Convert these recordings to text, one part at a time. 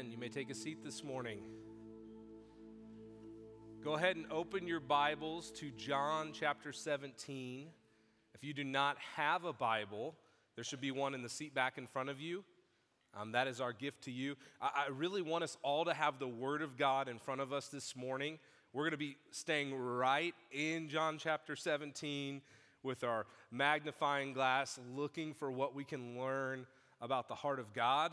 Amen. You may take a seat this morning. Go ahead and open your Bibles to John chapter 17. If you do not have a Bible, there should be one in the seat back in front of you. That is our gift to you. I really want us all to have the Word of God in front of us this morning. We're going to be staying right in John chapter 17 with our magnifying glass, looking for what we can learn about the heart of God.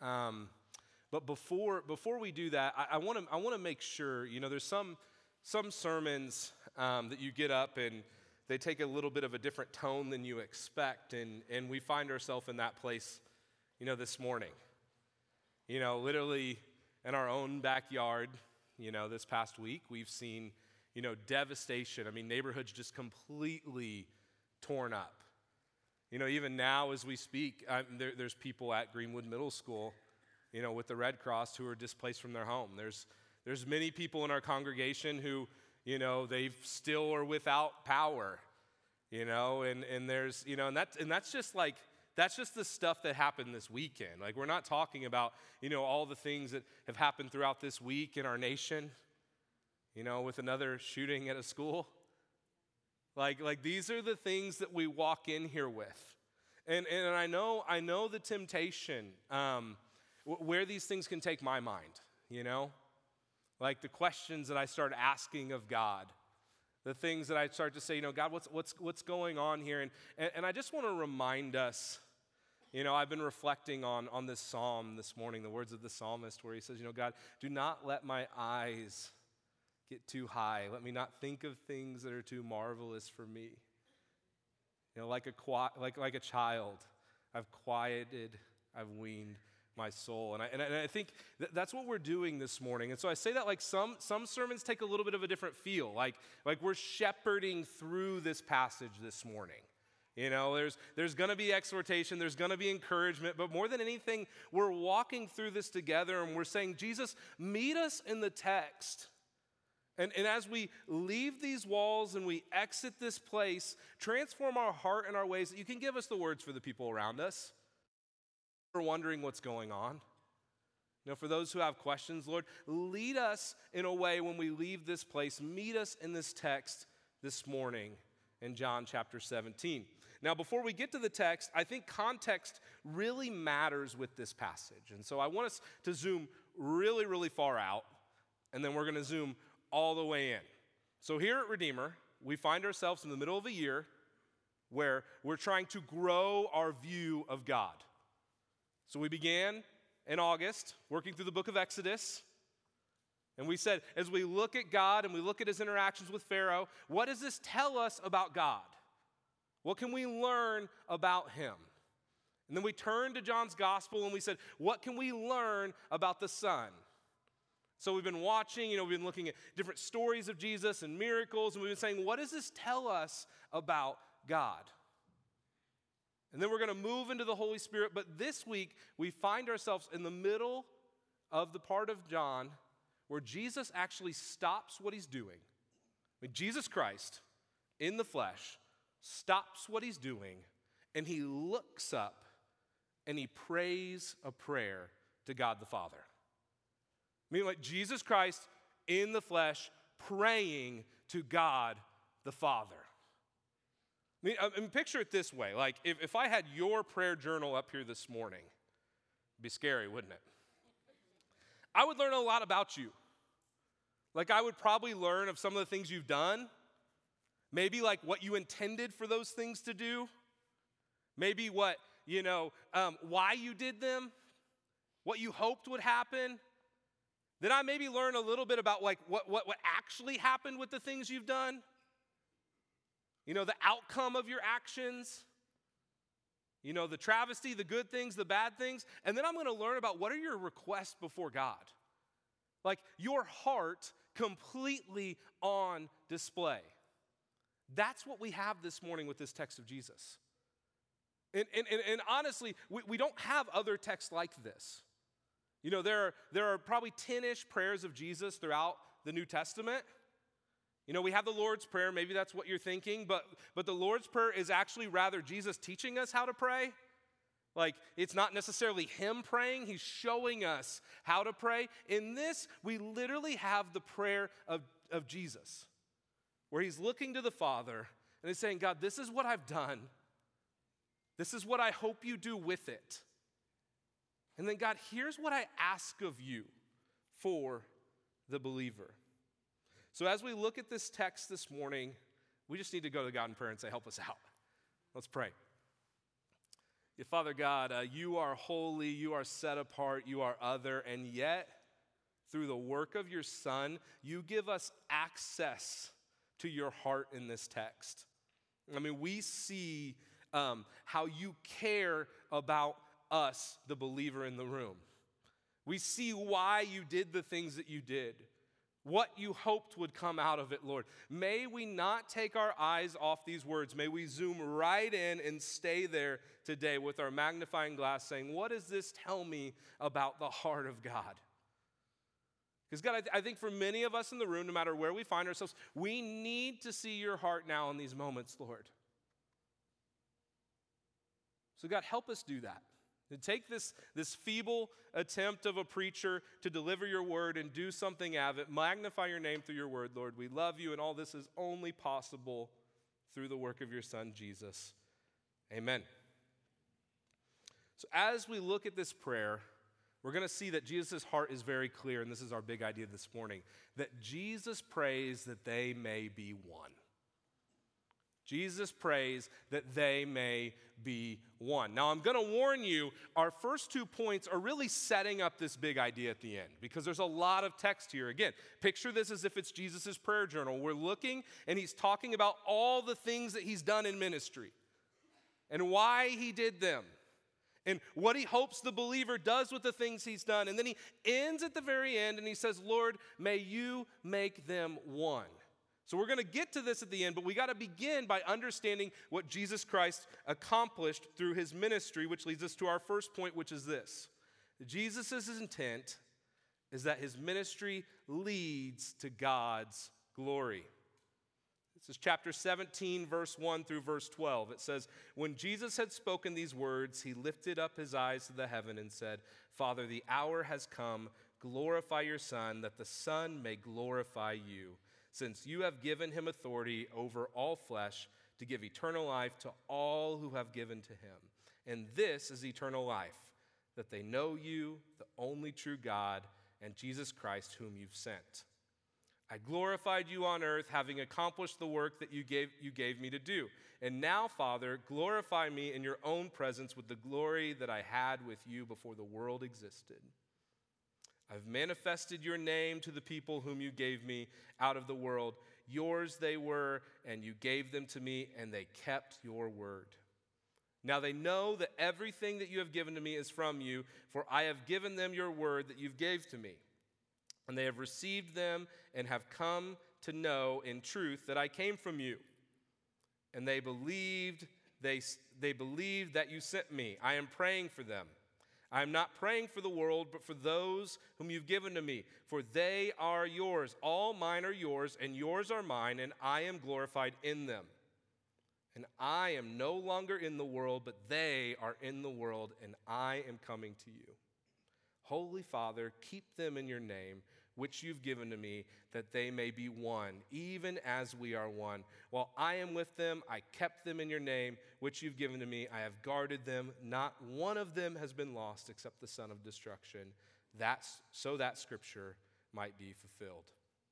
But before we do that, I want to make sure, there's some sermons that you get up and they take a little bit of a different tone than you expect, and we find ourselves in that place, this morning. Literally in our own backyard, this past week, we've seen, devastation. I mean, neighborhoods just completely torn up. Even now as we speak, there's people at Greenwood Middle School, with the Red Cross who are displaced from their home. There's many people in our congregation who, they still are without power, and there's, and that's just like, that's just the stuff that happened this weekend. Like, we're not talking about, all the things that have happened throughout this week in our nation, with another shooting at a school. Like these are the things that we walk in here with. And I know the temptation, where these things can take my mind, like the questions that I start asking of God, the things that I start to say, God, what's going on here? And I just want to remind us, I've been reflecting on this psalm this morning, the words of the psalmist, where he says, God, do not let my eyes get too high. Let me not think of things that are too marvelous for me. Like a child, I've quieted, I've weaned my soul. And I think that's what we're doing this morning. And so I say that like some sermons take a little bit of a different feel, like we're shepherding through this passage this morning. There's going to be exhortation, there's going to be encouragement, but more than anything, we're walking through this together and we're saying, Jesus, meet us in the text. And as we leave these walls and we exit this place, transform our heart and our ways that you can give us the words for the people around us. We're wondering what's going on. For those who have questions, Lord, lead us in a way when we leave this place. Meet us in this text this morning in John chapter 17. Now, before we get to the text, I think context really matters with this passage. And so I want us to zoom really, really far out, and then we're going to zoom all the way in. So here at Redeemer, we find ourselves in the middle of a year where we're trying to grow our view of God. So we began in August working through the book of Exodus, and we said, as we look at God and we look at his interactions with Pharaoh, what does this tell us about God? What can we learn about him? And then we turned to John's gospel and we said, what can we learn about the Son? So we've been watching, we've been looking at different stories of Jesus and miracles, and we've been saying, what does this tell us about God? And then we're going to move into the Holy Spirit, but this week we find ourselves in the middle of the part of John where Jesus actually stops what he's doing. Jesus Christ, in the flesh, stops what he's doing, and he looks up and he prays a prayer to God the Father. Like Jesus Christ in the flesh praying to God the Father. I mean, picture it this way. Like, if I had your prayer journal up here this morning, it'd be scary, wouldn't it? I would learn a lot about you. Like, I would probably learn of some of the things you've done. Maybe like what you intended for those things to do. Maybe what, why you did them. What you hoped would happen. Then I maybe learn a little bit about like what actually happened with the things you've done. The outcome of your actions. The travesty, the good things, the bad things. And then I'm going to learn about what are your requests before God. Like your heart completely on display. That's what we have this morning with this text of Jesus. And honestly, we don't have other texts like this. There are probably 10-ish prayers of Jesus throughout the New Testament. We have the Lord's Prayer. Maybe that's what you're thinking. But the Lord's Prayer is actually rather Jesus teaching us how to pray. Like, it's not necessarily him praying. He's showing us how to pray. In this, we literally have the prayer of Jesus, where he's looking to the Father and he's saying, God, this is what I've done. This is what I hope you do with it. And then, God, here's what I ask of you for the believer. So as we look at this text this morning, we just need to go to God in prayer and say, help us out. Let's pray. Yeah, Father God, you are holy, you are set apart, you are other, and yet, through the work of your Son, you give us access to your heart in this text. I mean, we see how you care about us, the believer in the room. We see why you did the things that you did, what you hoped would come out of it, Lord. May we not take our eyes off these words. May we zoom right in and stay there today with our magnifying glass saying, what does this tell me about the heart of God? Because God, I think for many of us in the room, no matter where we find ourselves, we need to see your heart now in these moments, Lord. So God, help us do that. And take this feeble attempt of a preacher to deliver your word and do something of it. Magnify your name through your word, Lord. We love you, and all this is only possible through the work of your Son, Jesus. Amen. So as we look at this prayer, we're going to see that Jesus' heart is very clear, and this is our big idea this morning, that Jesus prays that they may be one. Jesus prays that they may be one. Now, I'm going to warn you, our first 2 points are really setting up this big idea at the end because there's a lot of text here. Again, picture this as if it's Jesus' prayer journal. We're looking, and he's talking about all the things that he's done in ministry and why he did them and what he hopes the believer does with the things he's done. And then he ends at the very end, and he says, Lord, may you make them one. So we're going to get to this at the end, but we got to begin by understanding what Jesus Christ accomplished through his ministry, which leads us to our first point, which is this. Jesus' intent is that his ministry leads to God's glory. This is chapter 17, verse 1 through verse 12. It says, when Jesus had spoken these words, he lifted up his eyes to the heaven and said, Father, the hour has come. Glorify your Son, that the Son may glorify you, since you have given him authority over all flesh to give eternal life to all who have given to him. And this is eternal life, that they know you, the only true God, and Jesus Christ, whom you've sent. I glorified you on earth, having accomplished the work that you gave me to do. And now, Father, glorify me in your own presence with the glory that I had with you before the world existed. I've manifested your name to the people whom you gave me out of the world. Yours they were, and you gave them to me, and they kept your word. Now they know that everything that you have given to me is from you, for I have given them your word that you've gave to me. And they have received them and have come to know in truth that I came from you. And they believed that you sent me. I am praying for them. I am not praying for the world, but for those whom you've given to me, for they are yours. All mine are yours, and yours are mine, and I am glorified in them. And I am no longer in the world, but they are in the world, and I am coming to you. Holy Father, keep them in your name, which you've given to me, that they may be one, even as we are one. While I am with them, I kept them in your name, which you've given to me. I have guarded them. Not one of them has been lost except the son of destruction, so that scripture might be fulfilled.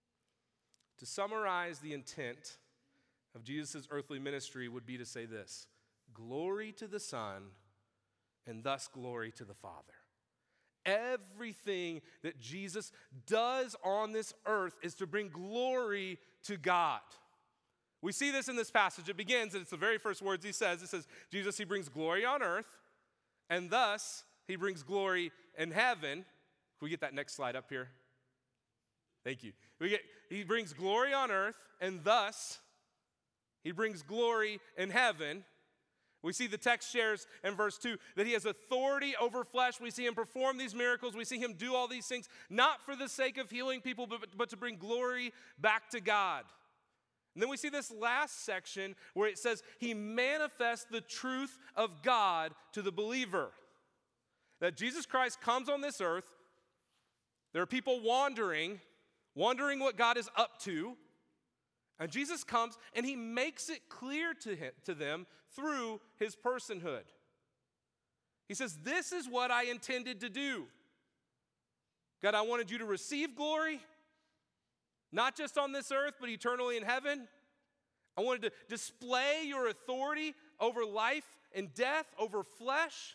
To summarize the intent of Jesus' earthly ministry would be to say this: glory to the Son, and thus glory to the Father. Everything that Jesus does on this earth is to bring glory to God. We see this in this passage. It begins, and it's the very first words he says. It says, Jesus, he brings glory on earth, and thus he brings glory in heaven. Can we get that next slide up here? Thank you. He brings glory on earth, and thus he brings glory in heaven. We see the text shares in verse 2 that he has authority over flesh. We see him perform these miracles. We see him do all these things, not for the sake of healing people, but to bring glory back to God. And then we see this last section where it says he manifests the truth of God to the believer. That Jesus Christ comes on this earth. There are people wondering what God is up to. And Jesus comes and he makes it clear to them through his personhood. He says, this is what I intended to do. God, I wanted you to receive glory, not just on this earth, but eternally in heaven. I wanted to display your authority over life and death, over flesh.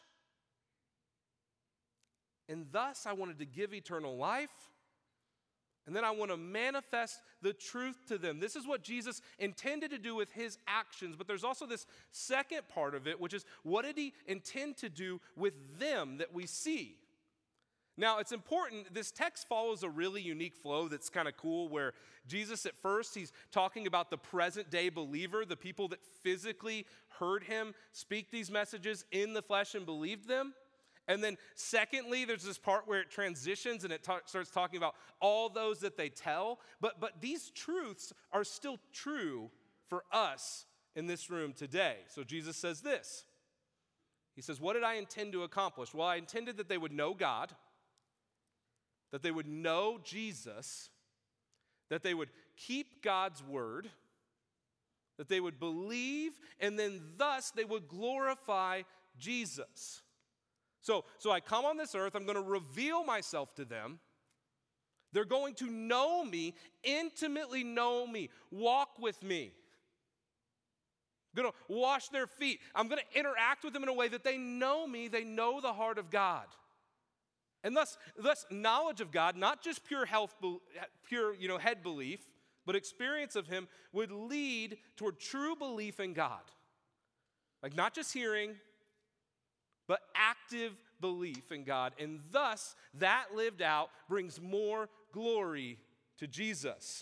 And thus, I wanted to give eternal life. And then I want to manifest the truth to them. This is what Jesus intended to do with his actions. But there's also this second part of it, which is what did he intend to do with them that we see? Now, it's important. This text follows a really unique flow that's kind of cool, where Jesus at first, he's talking about the present day believer, the people that physically heard him speak these messages in the flesh and believed them. And then secondly, there's this part where it transitions and it starts talking about all those that they tell. But these truths are still true for us in this room today. So Jesus says this. He says, what did I intend to accomplish? Well, I intended that they would know God, that they would know Jesus, that they would keep God's word, that they would believe, and then thus they would glorify Jesus. So I come on this earth, I'm going to reveal myself to them. They're going to know me, intimately know me, walk with me. I'm going to wash their feet. I'm going to interact with them in a way that they know me, they know the heart of God. And thus knowledge of God, not just pure head belief, but experience of him would lead toward true belief in God. Like not just hearing, but active belief in God. And thus, that lived out brings more glory to Jesus.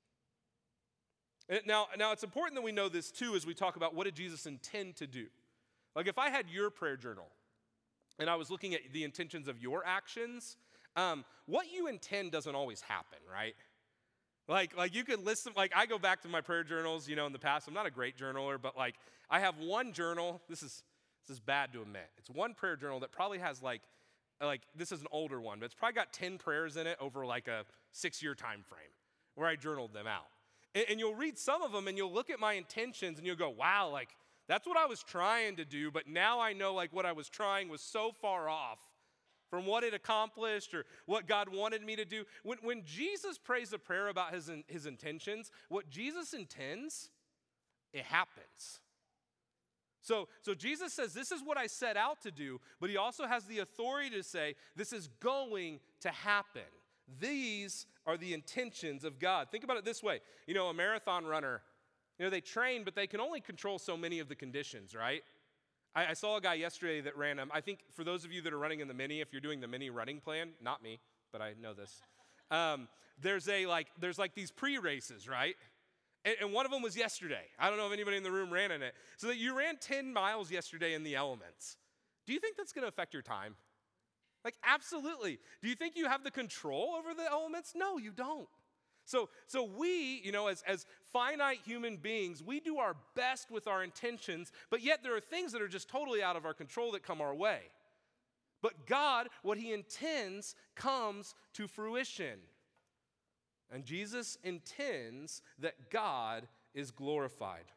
Now, it's important that we know this too as we talk about what did Jesus intend to do. Like if I had your prayer journal and I was looking at the intentions of your actions, what you intend doesn't always happen, right? Like you could listen, like I go back to my prayer journals, in the past. I'm not a great journaler, but like I have one journal. This is bad to admit. It's one prayer journal that probably has like this is an older one, but it's probably got 10 prayers in it over like a 6-year time frame where I journaled them out. And you'll read some of them and you'll look at my intentions and you'll go, wow, like that's what I was trying to do, but now I know like what I was trying was so far off from what it accomplished or what God wanted me to do. When Jesus prays a prayer about his intentions, what Jesus intends, it happens. So Jesus says, this is what I set out to do, but he also has the authority to say, this is going to happen. These are the intentions of God. Think about it this way. A marathon runner, they train, but they can only control so many of the conditions, right? I saw a guy yesterday that ran, I think for those of you that are running in the mini, if you're doing the mini running plan, not me, but I know this, there's these pre-races, right? And one of them was yesterday. I don't know if anybody in the room ran in it. So that you ran 10 miles yesterday in the elements. Do you think that's going to affect your time? Like, absolutely. Do you think you have the control over the elements? No, you don't. So we, as finite human beings, we do our best with our intentions, but yet there are things that are just totally out of our control that come our way. But God, what he intends comes to fruition. And Jesus intends that God is glorified.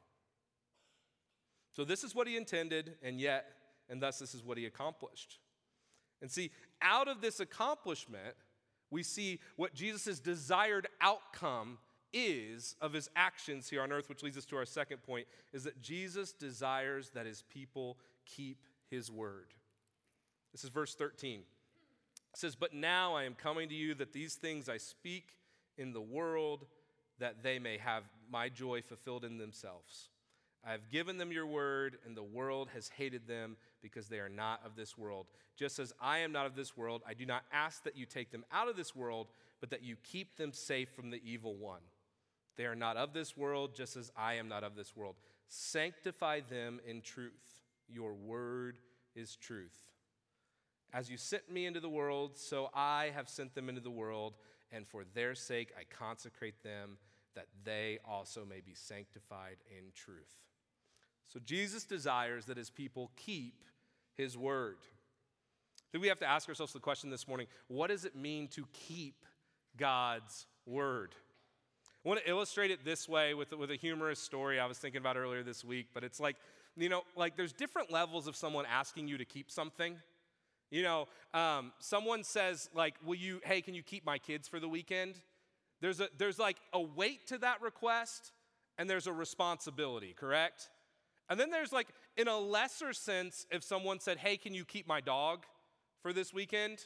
So this is what he intended, and thus this is what he accomplished. And see, out of this accomplishment, we see what Jesus' desired outcome is of his actions here on earth, which leads us to our second point, is that Jesus desires that his people keep his word. This is verse 13. It says, but now I am coming to you that these things I speak in the world, that they may have my joy fulfilled in themselves. I have given them your word, and the world has hated them because they are not of this world. Just as I am not of this world, I do not ask that you take them out of this world, but that you keep them safe from the evil one. They are not of this world, just as I am not of this world. Sanctify them in truth. Your word is truth. As you sent me into the world, so I have sent them into the world, and for their sake I consecrate them, that they also may be sanctified in truth. So Jesus desires that his people keep his word. Then we have to ask ourselves the question this morning, what does it mean to keep God's word? I want to illustrate it this way with a humorous story I was thinking about earlier this week, but it's like, there's different levels of someone asking you to keep something. Someone says like, can you keep my kids for the weekend? There's like a weight to that request, and there's a responsibility, correct? And then there's like, in a lesser sense, if someone said, hey, can you keep my dog for this weekend?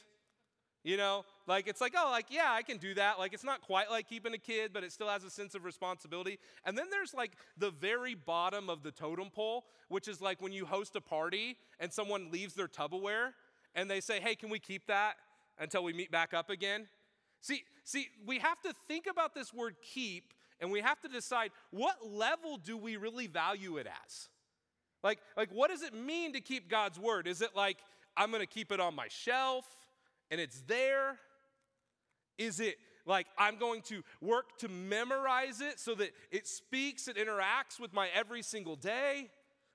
It's like, yeah, I can do that. Like, it's not quite like keeping a kid, but it still has a sense of responsibility. And then there's like the very bottom of the totem pole, which is like when you host a party and someone leaves their Tupperware and they say, hey, can we keep that until we meet back up again? See, we have to think about this word keep, and we have to decide what level do we really value it as? Like what does it mean to keep God's word? Is it like, I'm going to keep it on my shelf and it's there? Is it like I'm going to work to memorize it so that it speaks and interacts with my every single day?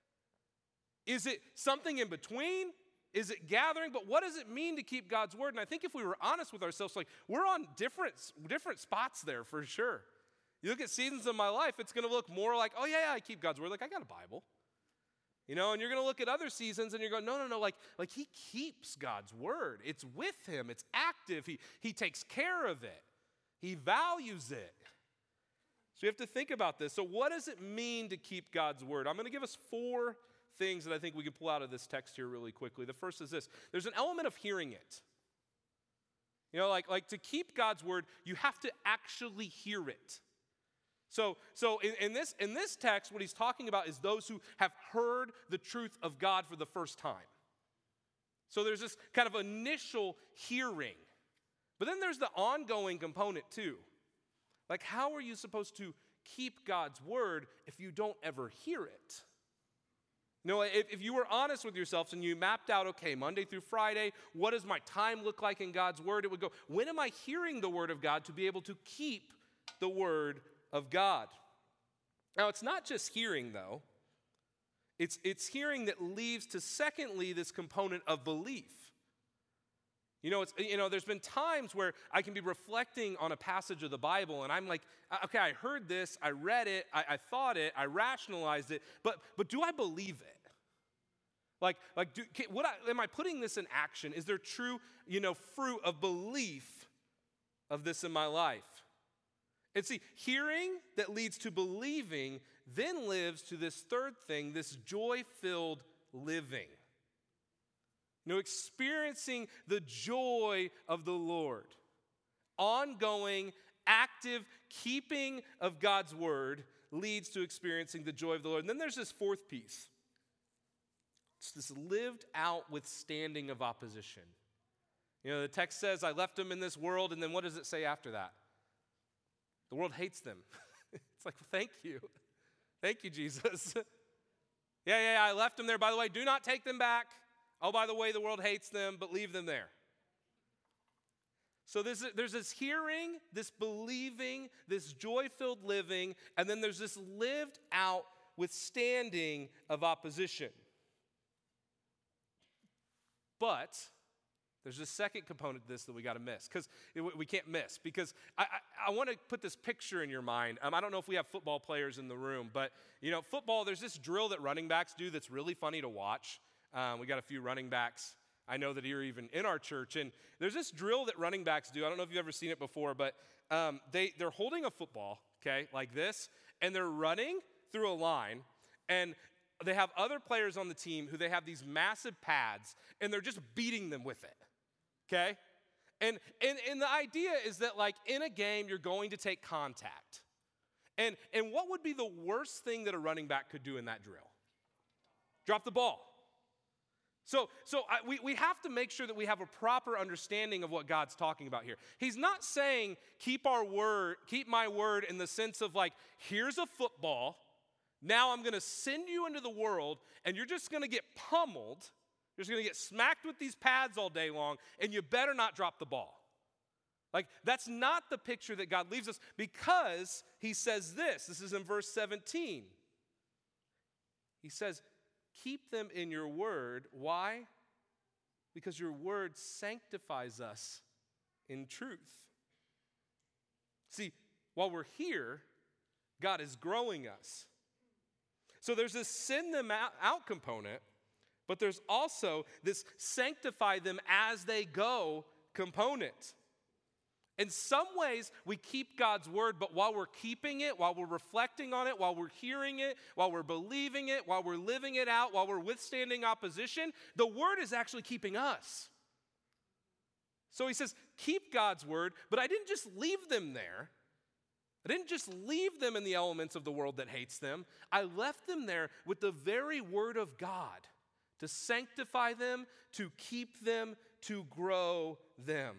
Is it something in between? Is it gathering? But what does it mean to keep God's word? And I think if we were honest with ourselves, like we're on different spots there for sure. You look at seasons of my life, it's going to look more like, oh yeah, I keep God's word. Like I got a Bible. And you're going to look at other seasons and you're going, no, like he keeps God's word. It's with him. It's active. He takes care of it. He values it. So you have to think about this. So what does it mean to keep God's word? I'm going to give us 4 things that I think we can pull out of this text here really quickly. The first is this. There's an element of hearing it. Like to keep God's word, you have to actually hear it. So in this text, what he's talking about is those who have heard the truth of God for the first time. So there's this kind of initial hearing. But then there's the ongoing component too. Like, how are you supposed to keep God's word if you don't ever hear it? If you were honest with yourselves and you mapped out, okay, Monday through Friday, what does my time look like in God's word? It would go, when am I hearing the word of God to be able to keep the word of God? Now, it's not just hearing, though. It's hearing that leads to, secondly, this component of belief. There's been times where I can be reflecting on a passage of the Bible, and I'm like, okay, I heard this, I read it, I thought it, I rationalized it, but do I believe it? Am I putting this in action? Is there true, fruit of belief of this in my life? And see, hearing that leads to believing then lives to this third thing, this joy-filled living. Experiencing the joy of the Lord. Ongoing, active keeping of God's word leads to experiencing the joy of the Lord. And then there's this fourth piece. It's this lived out withstanding of opposition. The text says, I left them in this world, and then what does it say after that? The world hates them. It's like, thank you. Thank you, Jesus. Yeah, I left them there. By the way, do not take them back. Oh, by the way, the world hates them, but leave them there. So there's this hearing, this believing, this joy-filled living, and then there's this lived out withstanding of opposition. But there's a second component to this that we got to miss, because we can't miss, because I want to put this picture in your mind. I don't know if we have football players in the room, but football, there's this drill that running backs do that's really funny to watch. We got a few running backs I know that are even in our church, and there's this drill that running backs do. I don't know if you've ever seen it before, but they're holding a football, okay, like this, and they're running through a line, and they have other players on the team who they have these massive pads, and they're just beating them with it, okay? And the idea is that, like, in a game, you're going to take contact. And what would be the worst thing that a running back could do in that drill? Drop the ball. So we have to make sure that we have a proper understanding of what God's talking about here. He's not saying keep my word in the sense of like, here's a football, now I'm going to send you into the world, and you're just going to get pummeled. You're just going to get smacked with these pads all day long, and you better not drop the ball. Like, that's not the picture that God leaves us, because he says this. This is in verse 17. He says, keep them in your word. Why? Because your word sanctifies us in truth. See, while we're here, God is growing us. So there's this send them out component, but there's also this sanctify them as they go component. In some ways, we keep God's word, but while we're keeping it, while we're reflecting on it, while we're hearing it, while we're believing it, while we're living it out, while we're withstanding opposition, the word is actually keeping us. So he says, keep God's word, but I didn't just leave them there. I didn't just leave them in the elements of the world that hates them. I left them there with the very word of God to sanctify them, to keep them, to grow them.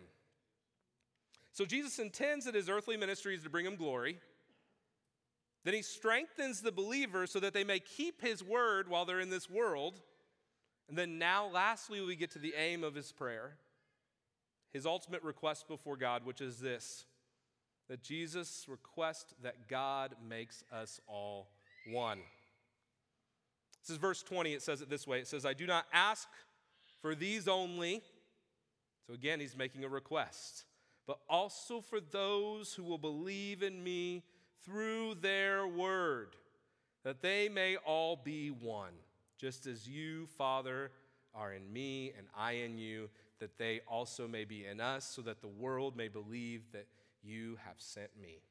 So Jesus intends that his earthly ministry is to bring him glory. Then he strengthens the believer so that they may keep his word while they're in this world. And then now, lastly, we get to the aim of his prayer. His ultimate request before God, which is this: that Jesus requests that God makes us all one. This is verse 20. It says it this way. It says, I do not ask for these only. So again, he's making a request. But also for those who will believe in me through their word, that they may all be one, just as you, Father, are in me and I in you, that they also may be in us, so that the world may believe that you have sent me.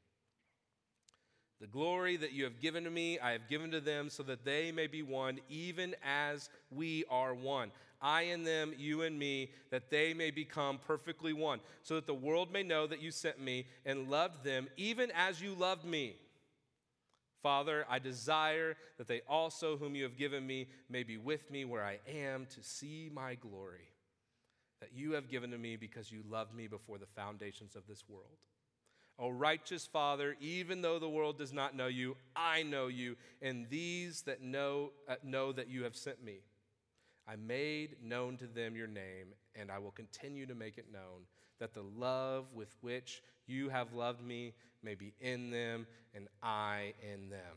The glory that you have given to me, I have given to them, so that they may be one, even as we are one. I in them, you in me, that they may become perfectly one, so that the world may know that you sent me and loved them, even as you loved me. Father, I desire that they also, whom you have given me, may be with me where I am, to see my glory, that you have given to me because you loved me before the foundations of this world. O righteous Father, even though the world does not know you, I know you, and these that know that you have sent me. I made known to them your name, and I will continue to make it known, that the love with which you have loved me may be in them, and I in them.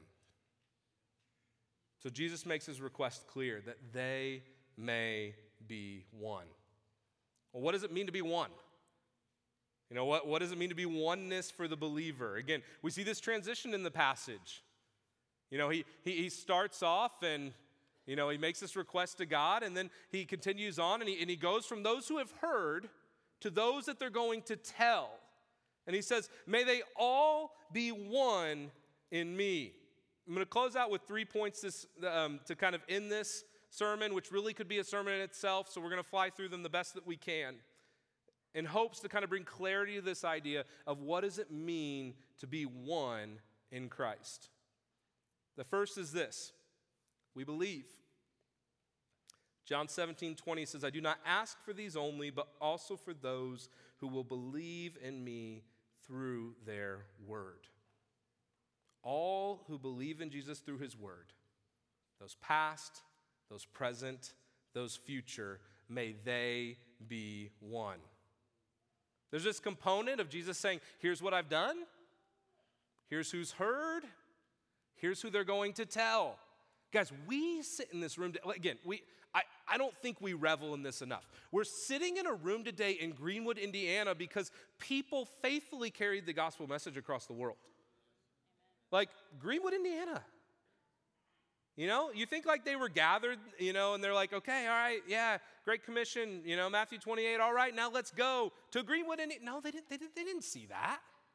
So Jesus makes his request clear, that they may be one. Well, what does it mean to be one? You know, what does it mean to be oneness for the believer? Again, we see this transition in the passage. You know, he starts off and, you know, he makes this request to God, and then he continues on and he goes from those who have heard to those that they're going to tell. And he says, may they all be one in me. I'm going to close out with 3 points to kind of end this sermon, which really could be a sermon in itself, so we're going to fly through them the best that we can, in hopes to kind of bring clarity to this idea of what does it mean to be one in Christ. The first is this: we believe. John 17:20 says, I do not ask for these only, but also for those who will believe in me through their word. All who believe in Jesus through his word, those past, those present, those future, may they be one. There's this component of Jesus saying, here's what I've done, here's who's heard, here's who they're going to tell. Guys, we sit in this room, again, I don't think we revel in this enough. We're sitting in a room today in Greenwood, Indiana, because people faithfully carried the gospel message across the world. Like, Greenwood, Indiana. You know, you think like they were gathered, you know, and they're like, okay, all right, yeah, Great Commission, you know, Matthew 28, all right, now let's go to Greenwood. No, they didn't see that.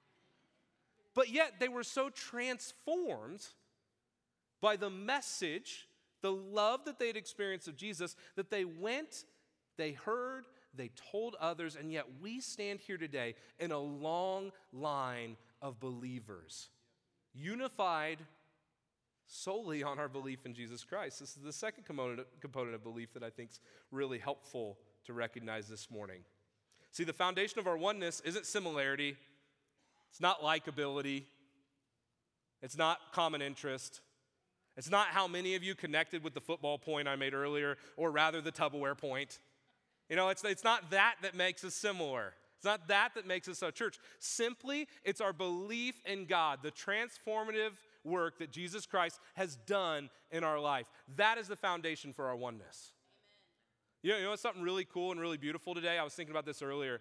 But yet they were so transformed by the message, the love that they'd experienced of Jesus, that they went, they heard, they told others, and yet we stand here today in a long line of believers, unified solely on our belief in Jesus Christ. This is the second component of belief that I think is really helpful to recognize this morning. See, the foundation of our oneness isn't similarity. It's not likability. It's not common interest. It's not how many of you connected with the football point I made earlier, or rather the Tupperware point. You know, it's not that makes us similar. It's not that makes us a church. Simply, it's our belief in God, the transformative work that Jesus Christ has done in our life. That is the foundation for our oneness. Amen. You know what's something really cool and really beautiful today? I was thinking about this earlier.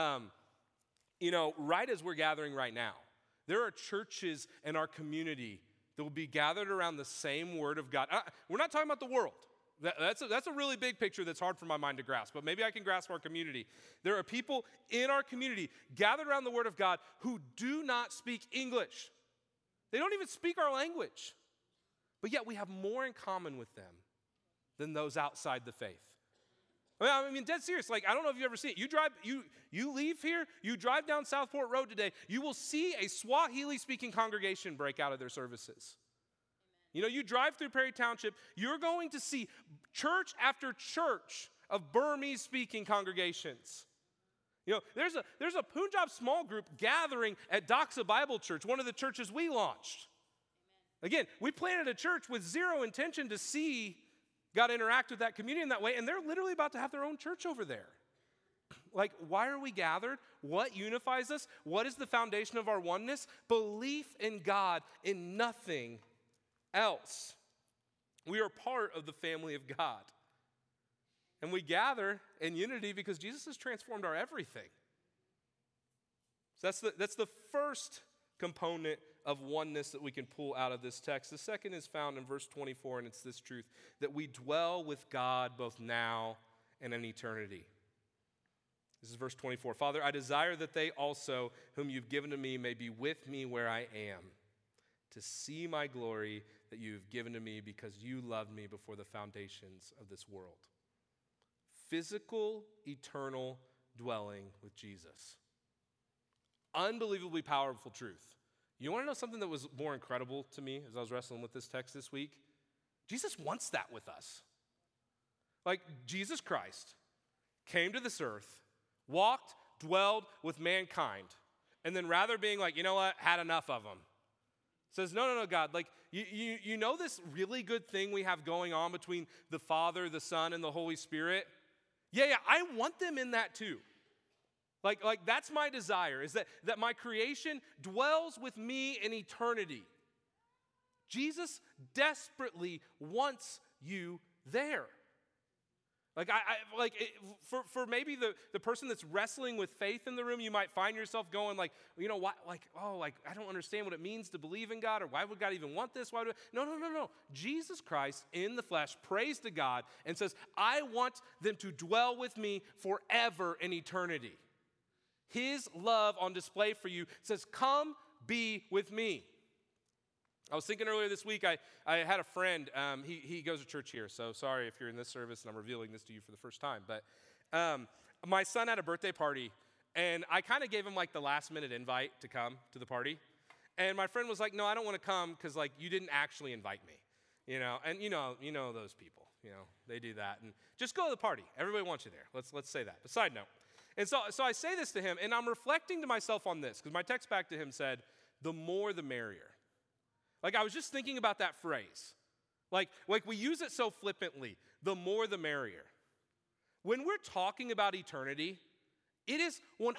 Right as we're gathering right now, there are churches in our community that will be gathered around the same word of God. We're not talking about the world. That's a really big picture that's hard for my mind to grasp, but maybe I can grasp our community. There are people in our community gathered around the word of God who do not speak English. They don't even speak our language. But yet we have more in common with them than those outside the faith. I mean, dead serious. Like, I don't know if you've ever seen it. You leave here, you drive down Southport Road today, you will see a Swahili-speaking congregation break out of their services. You know, you drive through Perry Township, you're going to see church after church of Burmese-speaking congregations. You know, there's a Punjab small group gathering at Doxa Bible Church, one of the churches we launched. Again, we planted a church with zero intention to see God interact with that community in that way, and they're literally about to have their own church over there. Like, why are we gathered? What unifies us? What is the foundation of our oneness? Belief in God, in nothing else. We are part of the family of God. And we gather in unity because Jesus has transformed our everything. So that's the first component of oneness that we can pull out of this text. The second is found in verse 24, and it's this truth, that we dwell with God both now and in eternity. This is verse 24. Father, I desire that they also, whom you've given to me, may be with me where I am, to see my glory that you've given to me because you loved me before the foundations of this world. Physical, eternal dwelling with Jesus. Unbelievably powerful truth. You want to know something that was more incredible to me as I was wrestling with this text this week? Jesus wants that with us. Like, Jesus Christ came to this earth, walked, dwelled with mankind, and then rather being like, you know what, had enough of them, says, no, God, like, you know this really good thing we have going on between the Father, the Son, and the Holy Spirit? Yeah, I want them in that too. Like that's my desire, is that my creation dwells with me in eternity. Jesus desperately wants you there. For maybe the person that's wrestling with faith in the room, you might find yourself going like, you know, why, I don't understand what it means to believe in God, or why would God even want this? No. Jesus Christ in the flesh prays to God and says, I want them to dwell with me forever in eternity. His love on display for you says, come be with me. I was thinking earlier this week, I had a friend, he goes to church here, so sorry if you're in this service and I'm revealing this to you for the first time, but my son had a birthday party, and I kind of gave him like the last minute invite to come to the party, and my friend was like, no, I don't want to come because like you didn't actually invite me, you know, and you know those people, you know, they do that, and just go to the party. Everybody wants you there. Let's say that. But side note, and so I say this to him, and I'm reflecting to myself on this, because my text back to him said, the more the merrier. Like, I was just thinking about that phrase. Like we use it so flippantly, the more the merrier. When we're talking about eternity, it is 100%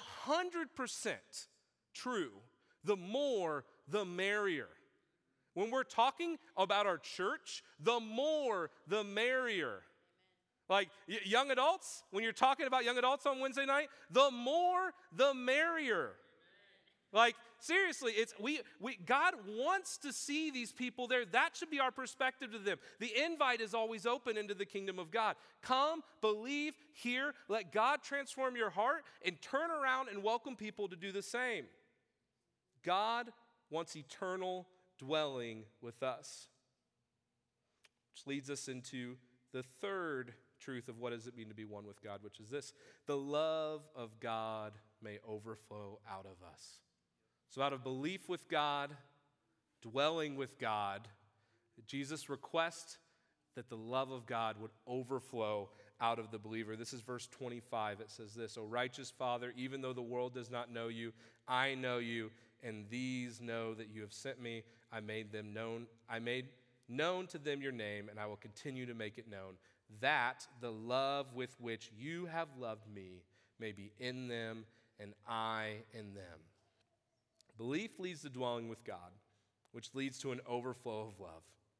true, the more the merrier. When we're talking about our church, the more the merrier. Like young adults, when you're talking about young adults on Wednesday night, the more the merrier. Like, seriously, God wants to see these people there. That should be our perspective to them. The invite is always open into the kingdom of God. Come, believe, hear, let God transform your heart, and turn around and welcome people to do the same. God wants eternal dwelling with us. Which leads us into the third truth of what does it mean to be one with God, which is this: the love of God may overflow out of us. So out of belief with God, dwelling with God, Jesus requests that the love of God would overflow out of the believer. This is verse 25. It says this: O righteous Father, even though the world does not know you, I know you, and these know that you have sent me. I made known to them your name, and I will continue to make it known, that the love with which you have loved me may be in them, and I in them. Belief leads to dwelling with God, which leads to an overflow of love.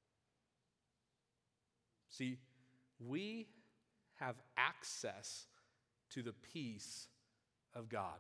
See, we have access to the peace of God.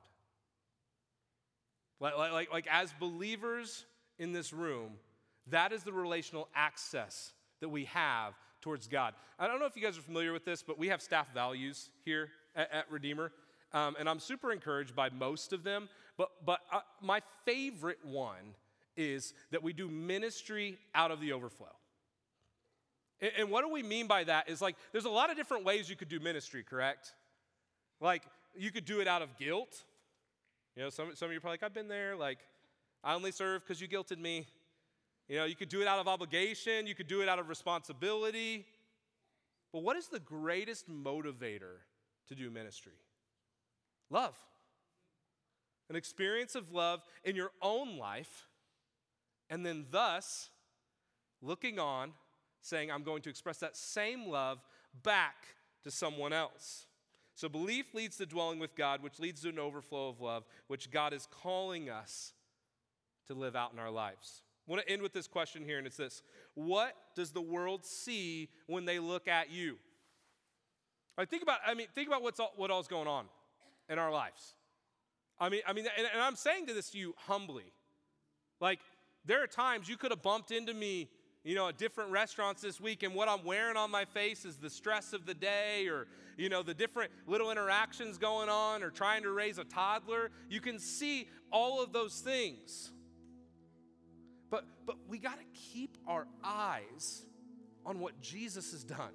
Like as believers in this room, that is the relational access that we have towards God. I don't know if you guys are familiar with this, but we have staff values here at Redeemer. And I'm super encouraged by most of them. But my favorite one is that we do ministry out of the overflow. And what do we mean by that is like, there's a lot of different ways you could do ministry, correct? Like, you could do it out of guilt. You know, some of you are probably like, I've been there. Like, I only serve because you guilted me. You know, you could do it out of obligation. You could do it out of responsibility. But what is the greatest motivator to do ministry? Love. An experience of love in your own life, and then thus looking on, saying, I'm going to express that same love back to someone else. So belief leads to dwelling with God, which leads to an overflow of love, which God is calling us to live out in our lives. I want to end with this question here, and it's this. What does the world see when they look at you? Think about what all's going on in our lives. And I'm saying this to you humbly. Like, there are times you could have bumped into me, at different restaurants this week, and what I'm wearing on my face is the stress of the day, or, the different little interactions going on, or trying to raise a toddler. You can see all of those things. But we got to keep our eyes on what Jesus has done.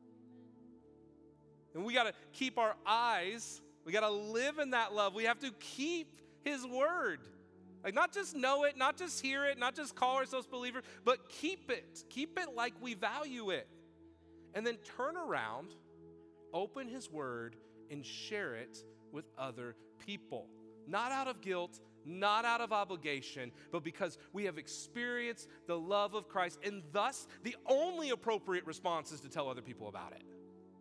And we got to keep our eyes, we got to live in that love. We have to keep his word. Like, not just know it, not just hear it, not just call ourselves believers, but keep it. Keep it like we value it. And then turn around, open his word, and share it with other people. Not out of guilt, not out of obligation, but because we have experienced the love of Christ, and thus the only appropriate response is to tell other people about it.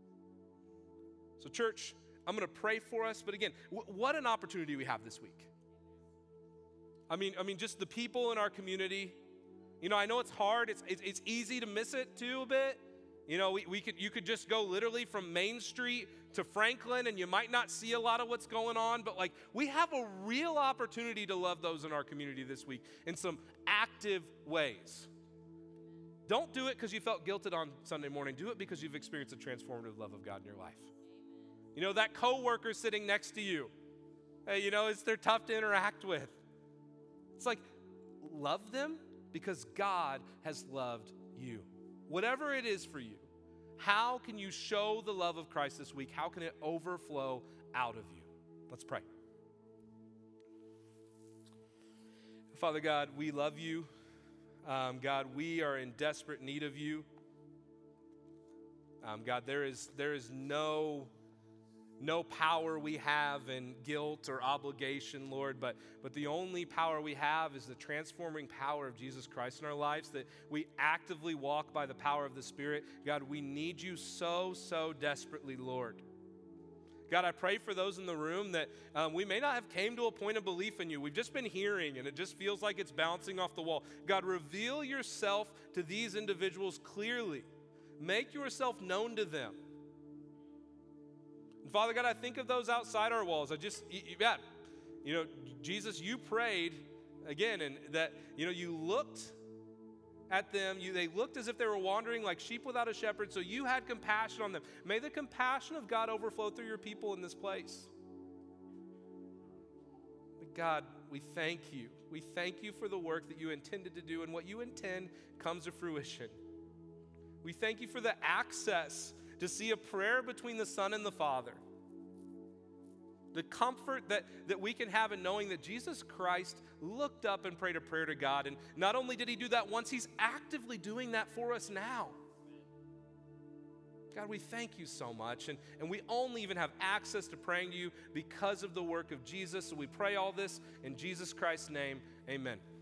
So church, I'm going to pray for us, but again, what an opportunity we have this week. I mean, just the people in our community. I know it's hard. It's easy to miss it too a bit. You could just go literally from Main Street to Franklin, and you might not see a lot of what's going on. But we have a real opportunity to love those in our community this week in some active ways. Don't do it because you felt guilted on Sunday morning. Do it because you've experienced the transformative love of God in your life. That coworker sitting next to you. Hey, they're tough to interact with. It's like, love them because God has loved you. Whatever it is for you, how can you show the love of Christ this week? How can it overflow out of you? Let's pray. Father God, we love you. God, we are in desperate need of you. God, there is no power we have in guilt or obligation, Lord, but the only power we have is the transforming power of Jesus Christ in our lives, that we actively walk by the power of the Spirit. God, we need you so, so desperately, Lord. God, I pray for those in the room that we may not have came to a point of belief in you. We've just been hearing, and it just feels like it's bouncing off the wall. God, reveal yourself to these individuals clearly. Make yourself known to them. And Father God, I think of those outside our walls. Jesus, you prayed again, and that, you looked at them. They looked as if they were wandering like sheep without a shepherd, so you had compassion on them. May the compassion of God overflow through your people in this place. But God, we thank you. We thank you for the work that you intended to do, and what you intend comes to fruition. We thank you for the access to see a prayer between the Son and the Father. The comfort that we can have in knowing that Jesus Christ looked up and prayed a prayer to God. And not only did he do that once, he's actively doing that for us now. God, we thank you so much. And we only even have access to praying to you because of the work of Jesus. So we pray all this in Jesus Christ's name. Amen.